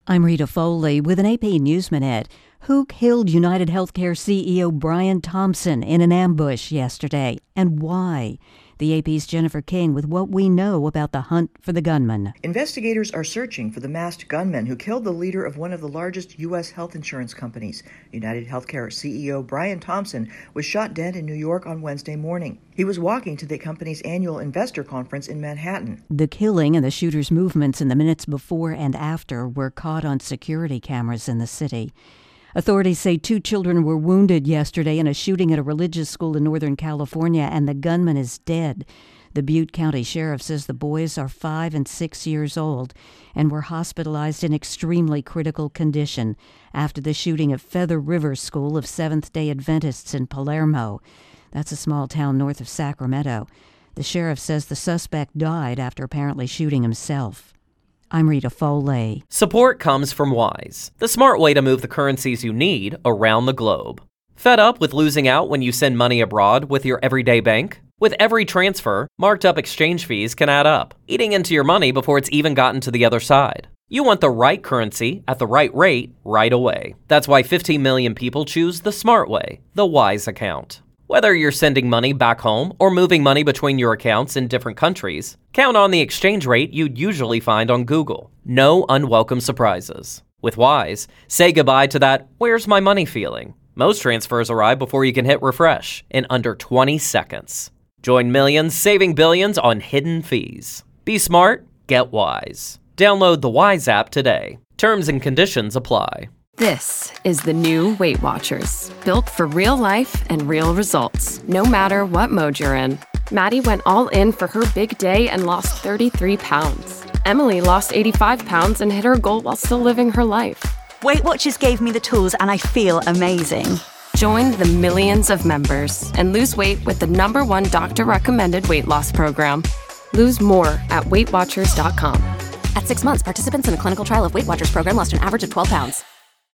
I'm Rita Foley with an AP News Minute. Who killed United Healthcare CEO Brian Thompson in an ambush yesterday, and why? The AP's Jennifer King with what we know about the hunt for the gunman. Investigators are searching for the masked gunman who killed the leader of one of the largest U.S. health insurance companies. United Healthcare CEO Brian Thompson was shot dead in New York on Wednesday morning. He was walking to the company's annual investor conference in Manhattan. The killing and the shooter's movements in the minutes before and after were caught on security cameras in the city. Authorities say 2 children were wounded yesterday in a shooting at a religious school in Northern California, and the gunman is dead. The Butte County Sheriff says the boys are 5 and 6 years old and were hospitalized in extremely critical condition after the shooting at Feather River School of Seventh-day Adventists in Palermo. That's a small town north of Sacramento. The sheriff says the suspect died after apparently shooting himself. I'm Rita Foley. Support comes from Wise, the smart way to move the currencies you need around the globe. Fed up with losing out when you send money abroad with your everyday bank? With every transfer, marked up exchange fees can add up, eating into your money before it's even gotten to the other side. You want the right currency at the right rate right away. That's why 15 million people choose the smart way, the Wise account. Whether you're sending money back home or moving money between your accounts in different countries, count on the exchange rate you'd usually find on Google. No unwelcome surprises. With Wise, say goodbye to that "where's my money" feeling. Most transfers arrive before you can hit refresh in under 20 seconds. Join millions saving billions on hidden fees. Be smart, get Wise. Download the Wise app today. Terms and conditions apply. This is the new Weight Watchers, built for real life and real results, no matter what mode you're in. Maddie went all in for her big day and lost 33 pounds. Emily lost 85 pounds and hit her goal while still living her life. Weight Watchers gave me the tools and I feel amazing. Join the millions of members and lose weight with the #1 doctor-recommended weight loss program. Lose more at WeightWatchers.com. At 6 months, participants in a clinical trial of Weight Watchers program lost an average of 12 pounds.